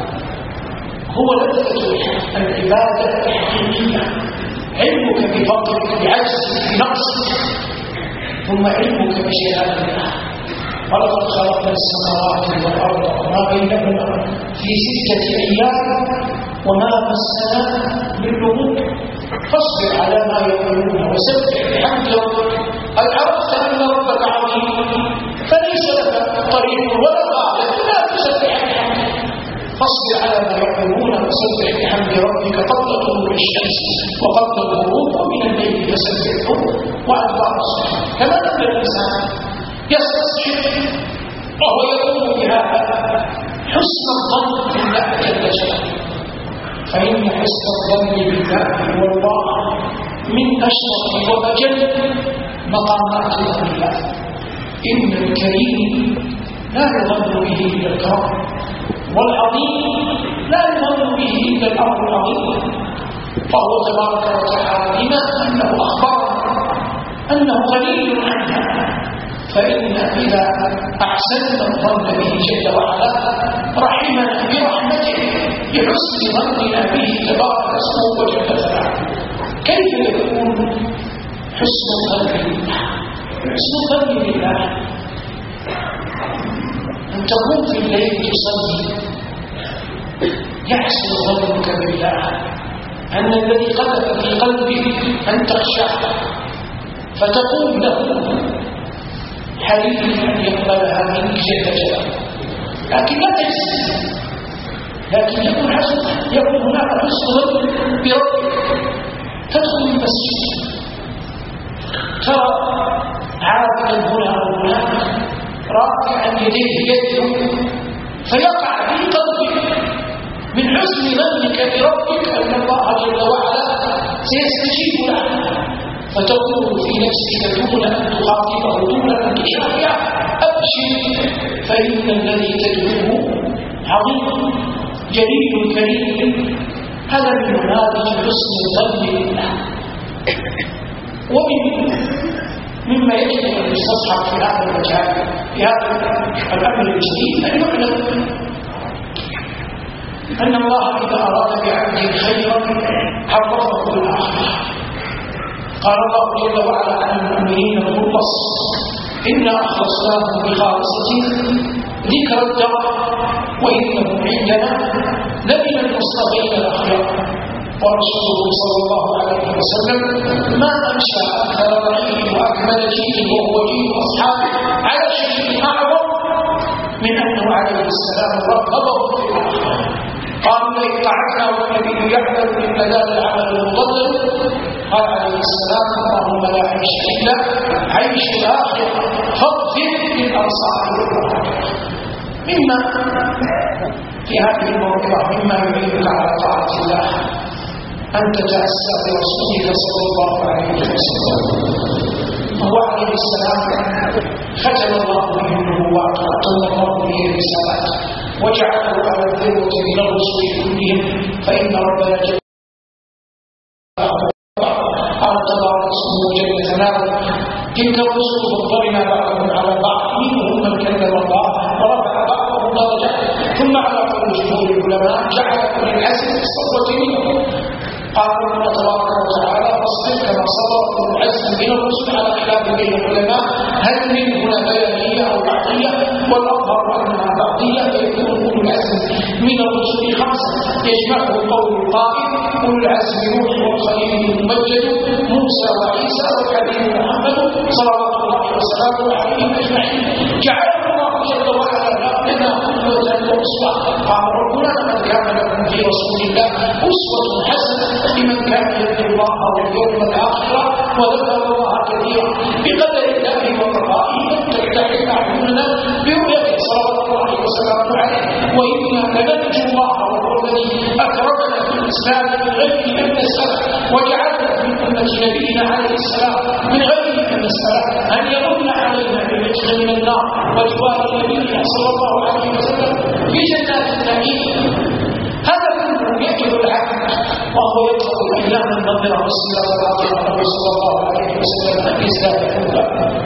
هو لذة العبادة الحقيقية. علمك بفضلك بعجزك بنقصك، ثم علمك بشهادة الله. ولقد خلقنا السماوات والأرض وما بينهما في ستة أيام وما مسنا من لغوب فاصبر على ما يقولون وسبح بحمد ربك. قد عرفت أن ربك عظيم فليس لك طريق ولا غاية لا تسبح بحمده. فاصبر على ما يقولون وسبح بحمد ربك قبل طلوع الشمس وقبل الغروب ومن الليل فسبحه وأدبار الصبح. كما أن الإنسان يستصحب وهو يقوم بهذا حسن الظن بالله جل جلاله، فإن حسن الظن بالله والله من أشرف وأجل مقامات الله. إن الكريم لا يظن به إلا الكرم، والعظيم لا يظن به إلا الأمر العظيم. فهو تبارك وتعالى بما أنه أخبرنا أنه غني عنها، فإن إذا أحسننا الظن به جل وعلا رحمنا برحمته بحسن ظننا به تبارك اسمه وجل ثناؤه. كيف يكون حسن الظن بالله؟ حسن الظن بالله أن تقوم في الليل تصلي يحسن ظنك بالله أن الذي قذف في قلبك أن تخشع فتقوم له حريص أن يقبلها منك جل جلاله، لكن لا تجزم. لكن يكون حسن يكون هناك حسن ظن بربك. تدخل المسجد ترى عابدا هنا وهناك رافعا يديه يده فيقع في قلبك من حسن ظنك بربك أن الله جل وعلا سيستجيب له، فتقول في نفسك دون أن تخاطبه دون أن تشافعه أبشر فإن الذي تدعوه عظيم جليل كريم. هذا من نماذج حسن الظن بالله. ومن مما يجب أن يستصحب في هذا المجال في هذا الأمر الجديد أن يعلم أن الله إذا أراد بعبده خيرا عرفه الآخرة. قال الله جل وعلا عن المؤمنين بالخلص إنا أخلصناهم بخالصة ذكر الدار وإنهم عندنا لمن المصطفين الأخيار. ورسوله صلى الله عليه وسلم ما أنشأ أكثر رعيه وأكمل جيد وهو جيد أصحابه على شيء أعظم من أنه عليه السلام رغبه في الآخرة. قالوا لئن قعدنا والنبي يعمل من بدال العمل المضلل قال عليه السلام اللهم لا عيش إلا عيش الآخرة فاغفر للأنصار والمهاجرين. مما في هذه الموضوع مما يعينك على طاعة الله أن تتأسى برسولك صلى الله عليه وسلم. هو عليه السلام ختم الله به النبوات وختم الله به الرسالات وجعله على الذروة من الرسل كلهم، فإن ربنا جل قال تبارك اسمه جل ثناؤه تلك الرسل فضلنا بعضهم على بعض منهم من كلم الله ورفع بعضهم درجات. ثم على قول جمهور العلماء جعل كل العزم في الصفوة منهم. قال الله تبارك وتعالى فاصبر كما صبر اولو العزم من الرسل على خلاف بين العلماء هل من هنا بيانيه او بعضيه، والاظهر انها بعضيه فيكون اولو العزم من الرسل خمسه يجمعه قول القائل اولو العزم نوح والخليل الممجد موسى وعيسى والحبيب محمد صلوات الله وسلامه عليهم اجمعين. جعله الله جل وعلا لنا قدوه واسوه. قال ربنا لقد كان لكم في رسول الله اسوه حسنه لمن كان يرجو الله واليوم الاخر وذكر الله كثيرا. بقدر الله وقضائه تفتح اعيننا برؤيته صلوات الله وسلامه عليه، وانا لنرجو الله وهو الذي اكرمنا في الاسلام من غير ان نسال، وجعلنا من امه نبينا عليه السلام من غير ان نسال ان يمن علينا بالعتق من النار وجوار نبينا صلى الله عليه وسلم في جنات النعيم. هذا كله يجب العبد وهو يطلق الايام النظره والسيره العظيمه صلى الله عليه وسلم ان يزداد حبا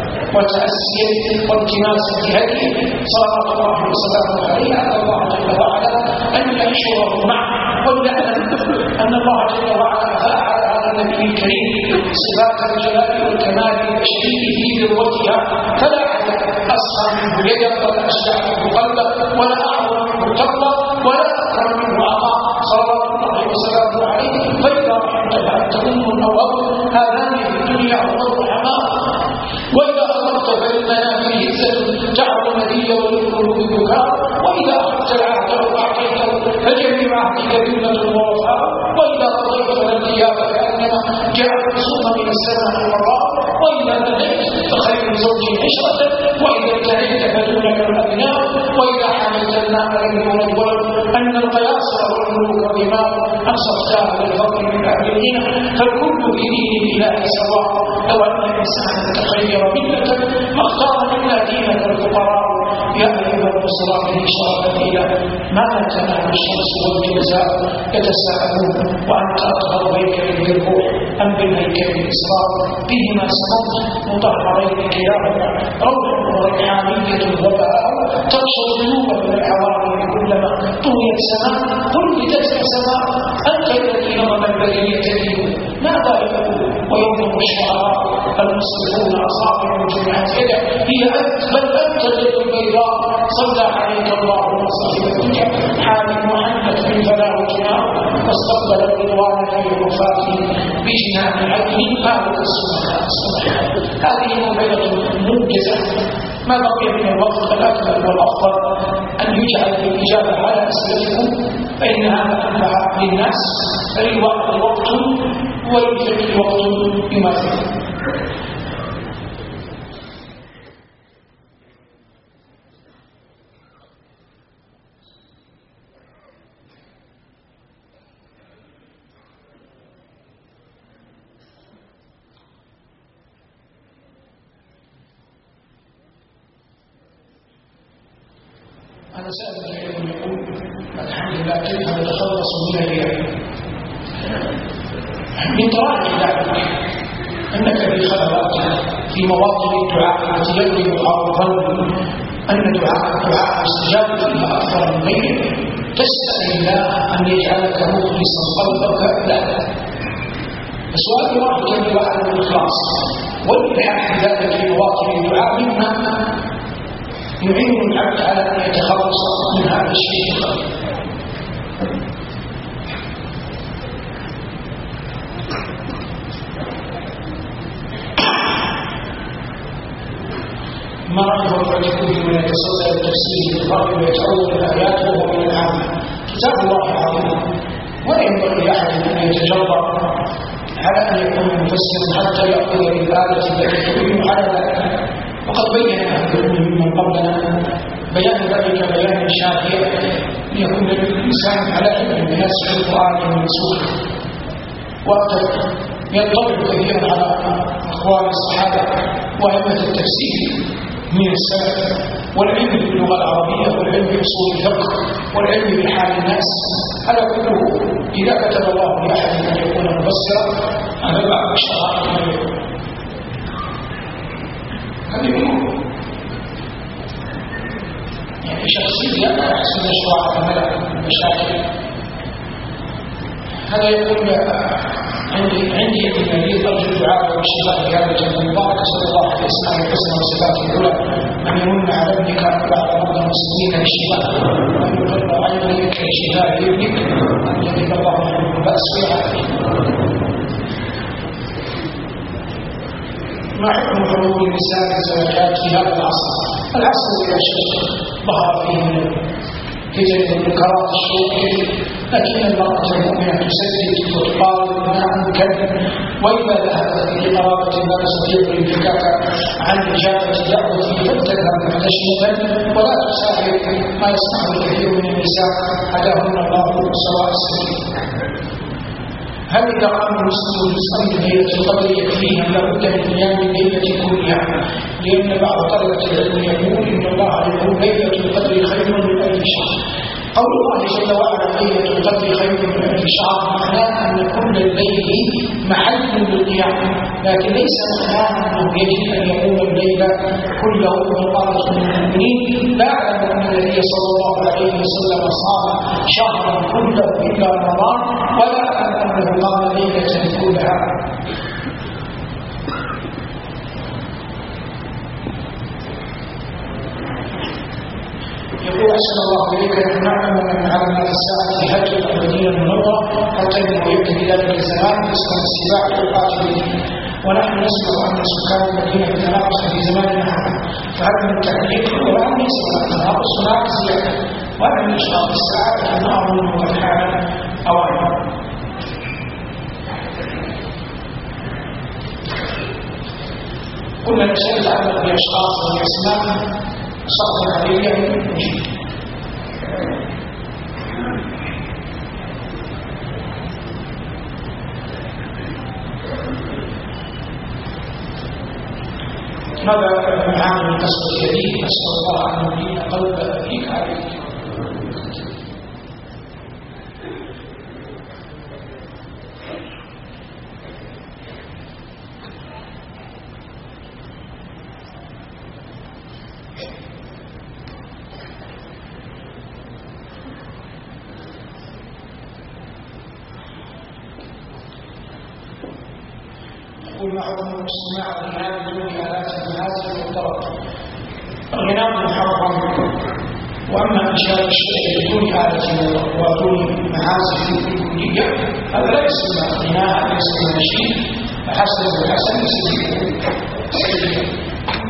وتاسيا والتماسا بهديه صلوات الله وسلامه عليه. ان الله جل وعلا ان يحشره معه، ولنعلم ان الله جل وعلا فاعل على النبي الكريم صفات الجلال والكمال البشري في ذروتها، فلا احد اصغر منه يدا ولا اشجع منه قلبا ولا اعظم منه تقوى ولا اكرم منه عطاء صلوات الله وسلامه عليه. فاذا رحمت فانت ام او اب هذان في الدنيا هما الرحماء، واذا اخذت فللمنافع عزه تعظم نبي وللقلوب بكاء، واذا اخذت العهد واعطيته فجميع عهدك ذمه ووفاء، واذا قضيت فالانقياد كانما جاء الرسول من السماء والراء، واذا نهيت فخير زوج عشره، واذا ابتليت فدونك الابناء، واذا حملت الماء لم يولد ولد. ان القياصر والملوك والامام انصفتها للفضل من اهل الغنى، فالكل في دين الاله سواء. لو ان الانسان تخير مله ما اختار الا دينك الفقراء. يا ايها المصطفى اشاره الى ماذا تنام الشمس والجزاء يتساءلون وانت اطهر هيكل بالروح ام بالهيكل الاسرار بهما سموت مطهرين كلاهما روح وريحانيه وباء تنشر ذنوبا من العوالم كلما طويت سماء قل لتسمع سماء انت الذي نظم البريه فيه ماذا يقول ويظلم الشعراء المصلحون اصابع جمعت يده هي انت بل انت اليد البيضاء صلى عليك الله وصحبتك حال محمد من فلا وجناه واستقبل الرضوان في وفاته بجنان عدل فاوت السماء. هذه موعظه موجزه ما بقي من الوقت، الاكمل والافضل ان يجعل الاجابه على اسئلتكم فان هذا انفع للناس، فللوقت وقت وللفكر وقت يماثل. أنا سأل العلم يقول الحمد لله كيف نتخلص من الرياء؟ من طرائق ذلك أنك بخلوات في مواطن الدعاء التي يغلب الظن أن دعاء الدعاء مستجاب فيها أكثر من غيره، تسأل الله أن يجعلك مخلصا قلبك له. السؤال واحد جل وعلا الإخلاص والإلحاح بذلك في مواطن الدعاء مما يعين العبد على أن يتخلص من هذا الشيء الخطير. ما رأيه الرجل من يتصدى التفسير بالغرب ويتعود الآيات وهو من العامة كتاب الله العظيم، ولا ينبغي لأحد أن يتجرأ على أن يكون مفسرا حتى يأخذ بالآلة التي تدل على ذلك. وقد بين أهل العلم من قبلنا بيان ذلك بيان شافيا ليكون الإنسان على علم بنسخ القرآن ومنسوخه، وقد يطلع كثيرا على أقوال الصحابة وأئمة التفسير من السلف، والعلم باللغة العربية والعلم بأصول الفقه والعلم بحال الناس. هذا كله إذا كتب الله لأحد أن يكون مبصرا هذا بعض الشرائع هذه أمور يعني شخصية لا يحسن مشروع الملك المشاكل. هذا يقول عندي عندي ابن أرجو الدعاء والشفاء بهذا الجنة المبارك، أسأل الله بأسمائه الحسنى وصفاته العلى أن يمن على ابنك بعد مرضى المسلمين بالشفاء، وأن يقر عينيك لشفاء ابنك، وأن يذهب الله عنه البأس في عافيته. ما حكم حضور النساء الزواجات في هذا العصر؟ العصر إلى شيء ظهر فيه كجد المنكرات الشوكية، لكن المرأة المؤمنة تسدد وتقارب نعم كذب، وإذا ذهبت إلى قرابة لا تستطيع الانفكاك عن إجابة دعوته فلتذهب محتشمة ولا تساعد ما يصنع الكثير من النساء هداهن الله سواء السبيل. هل إذا قام المسلم بالصيد ليلة القدر يكفيه أم لابد من قيام الليلة كلها؟ لأن بعض طلبة العلم يقول إن الله يقول ليلة القدر خير من ألف شهر. قول الله جل وعلا ليلة القدر خير من ألف شهر معناه أن كل الليل محل للقيام، لكن ليس معناه أنه يجب أن يقوم الليل كله وقامة من المؤمنين. لا أعلم أن النبي صلى الله عليه وسلم صام شهرا كله إلا رمضان، ولا أعلم أنه قام ليلة كلها. يقول أحسن الله إليك نحن نعلم أن على الناس الساعة هجر المدينة المنورة حتى أنه يبدأ بذلك الزمان يسمى السباع والقاتلين، ونحن نسمع أن سكان المدينة يتناقص في زماننا هذا، فهذا من التحقيق ولا ليس من التناقص هناك زيادة، وهذا من إشراق الساعة أن أظنه قد حان أولا. كل شيء يتعلق بأشخاص وبأسماء صعب عليها من المشكلة. ماذا نعمل من قصة الجديد؟ نسأل الله أن يبين قلب أبيك عليك. يقول حكم الاستماع الغناء بدون آلات المنازل والطرب؟ الغناء محرم، وأما إنشاء الشيء بدون آلة ودون معازف بالكلية هذا لا يسمى غناء، هذا يسمى نشيد، فحسن الحسن يسمى سيئا.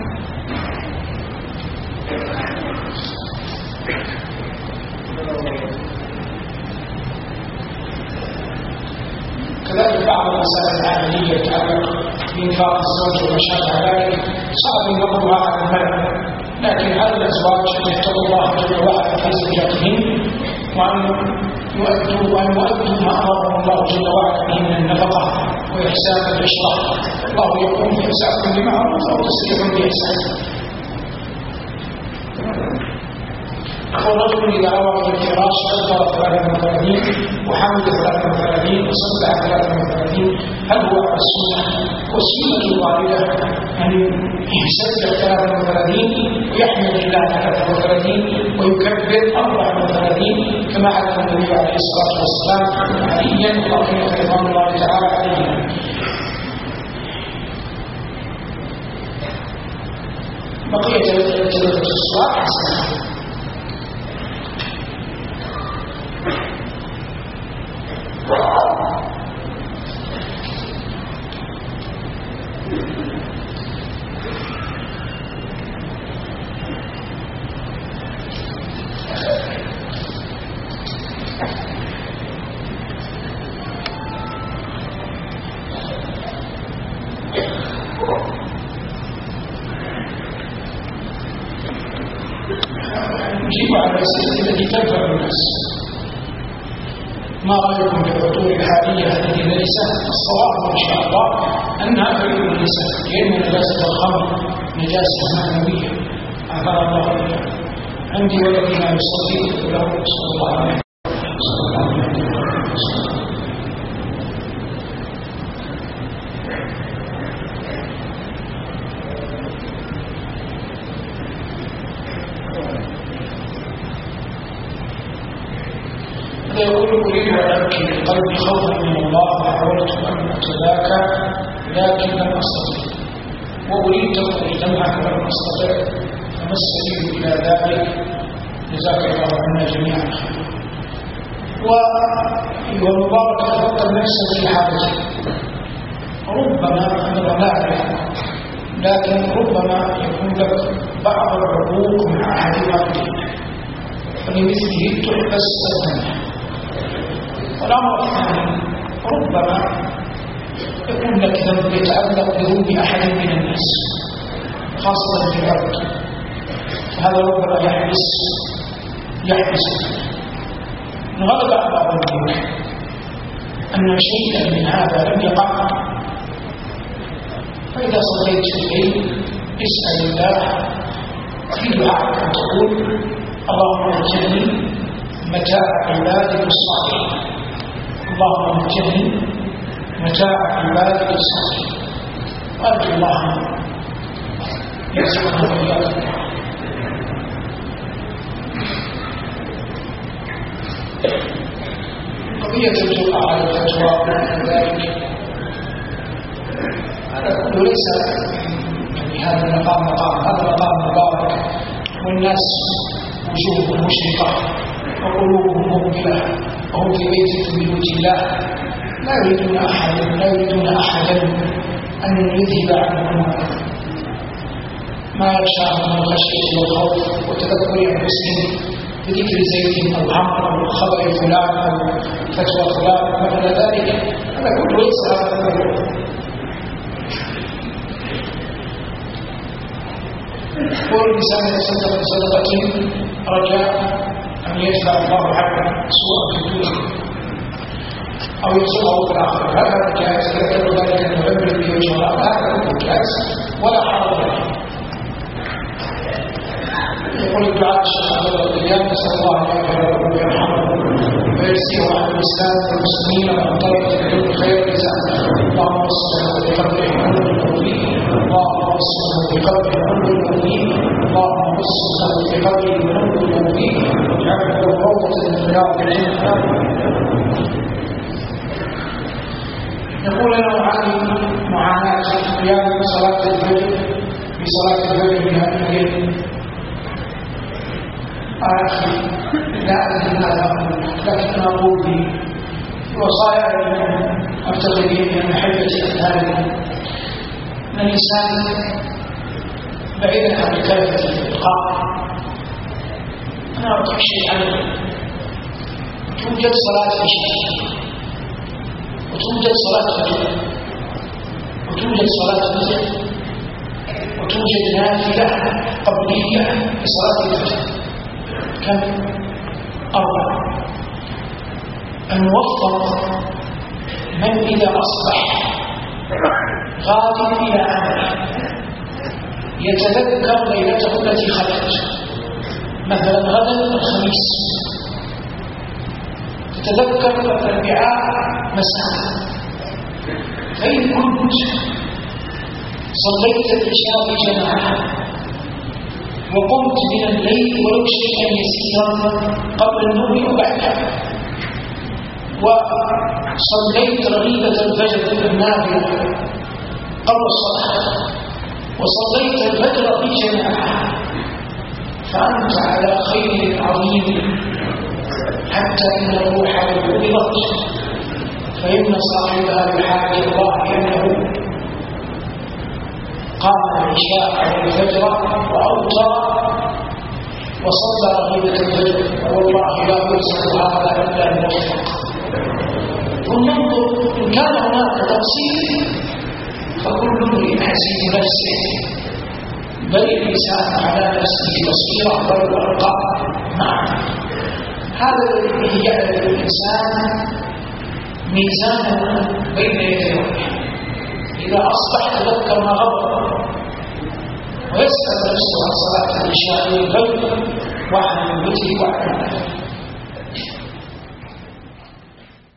كذلك بعض المسائل العملية تتعلق بإنفاق الزوج وما شابه ذلك صعب نقضها على الملك، لكن على الأزواج أن يتقوا الله جل وعلا في زوجاتهم، وأن يؤدوا وأن يؤدوا ما أمرهم الله جل وعلا به من النفقة وإحسان العشرة. الله يقوم بإحسان بمعروف أو تسريح بإحسان. والرجل إذا أوى في الفراش أكبر ثلاثة وثلاثين وحمل ثلاثة وثلاثين وصلى ثلاثة وثلاثين، هل هو على السنة؟ والسنة الواردة أن يسجل ثلاثة وثلاثين ويحمد الله ثلاثة وثلاثين ويكبر أربعة وثلاثين كما علم النبي عليه الصلاة والسلام عليا رضي الله تعالى عليه. بقية جلسة الصلاة حسنة. نجيب على الأسئلة التي تنفع الناس. ما رأيكم في العطور الحالية التي ليس الصواب إن شاء الله أنها تعيد النساء، لأن نجاسة الخمر نجاسة معنوية عافانا الله إياه. عندي ولدي ما يصلي له صلى الله عليه وسلم. يقول أريد أن أبكي بقلبي خوفا من الله وحاولت أن أتذاكى لكن لم أستطع، وأريد تخرج دمعك ولم أستطع، فما السبيل إلى ذلك؟ جزاك الله عنا جميعا خيرا. والمبارك تفكر نفسك في حاجتك. ربما أنا لا أعرف، لكن ربما يكون لك بعض العقوق مع أحد والديك، فلمثله تحبس الدمع. والأمر الثاني ربما يكون لك ذنب يتعلق بذنب أحد من الناس خاصة في الأرض، فهذا ربما يحبس يحبس نغلب على ظنك أن شيئا من هذا لم يقع. فإذا صليت في الليل اسأل الله في دعائك أن تقول اللهم اجعلني متاع عبادك الصالحين، اللهم اجعلني متاع عبادك الصالحين، وأرجو الله يرزقنا وإياكم. قضية الجرأة على الفتوى ذلك هذا كله ليس يعني هذا المقام مقام هذا مقام مبارك، والناس وجوههم مشرقة وقلوبهم مقبلة وهم في بيت من بيوت الله، لا يريدون أحدا لا يريدون أحدا أن يذهب عنهم ما يخشى من الخشية والخوف وتذكر أنفسهم بذكر زيت أو عمر أو خبر فلان أو فتوى فلان وغير ذلك. هذا كله ليس هذا الأمر. والإنسان يتصدق بصدقة رجاء أن يدفع الله عنه سوء في الدنيا أو يرزقه في الآخرة، هذا جائز. ذكر ذلك أن يعبر به وجهه، هذا كله جائز ولا حرج له. يقول الدعاء الشيخ عبد الله القيام نسأل الله أن يغفر له ويرحمه ويجزيه عن الإسلام والمسلمين وعن طريقة العلم خير الجزاء. اللهم وصله بقدره ونور المؤمنين، اللهم وصله بقدره ونور المؤمنين، اللهم وصله بقدره ونور المؤمنين، واجعله روضة من رياض الجنة. يقول أنا أعاني معاناة في قيام صلاة الفجر بصلاة الفجر بهذه أخي لا أدري ماذا أقول، لكن أقول لي وصايا أبتغي به من محبة أمثالكم أن الإنسان بعيدا عن الكلفة في الإلقاء. أنا أعطيك شيء عنه. توجد صلاة العشاء وتوجد صلاة الفجر وتوجد صلاة الفجر وتوجد نافلة قبلية لصلاة الفجر. كم؟ أربعة. الموفق من إذا أصبح غادر إلى عمله يتذكر ليلته التي خرج، مثلا غدا الخميس تتذكر الأربعاء مساء، فإن كنت صليت العشاء بجماعة وقمت من الليل ولو شيئا يسيرا قبل النوم وبعدها، وصليت رغيبة الفجر في النافلة قبل الصلاة وصليت الفجر في جماعة، فأنت على خير عظيم حتى إن الروح قبضت، فإن صاحبها بحاجة الله لأنه قام العشاء والفجر وأوتر وصلى رغيبة الفجر، والله لا يرزق هذا إلا الموفق. وننظر إن كان هناك تقصير فكل امرئ حسيب نفسه، بل الإنسان على نفسه بصيرة بل والقى نعم. هذا الذي جعل للإنسان ميزانا بين يدي ربه. إذا أصبح تذكر ما غضب ويسأل نفسه عن صلاة العشاء والغيب وعن الوتر وعن النفل.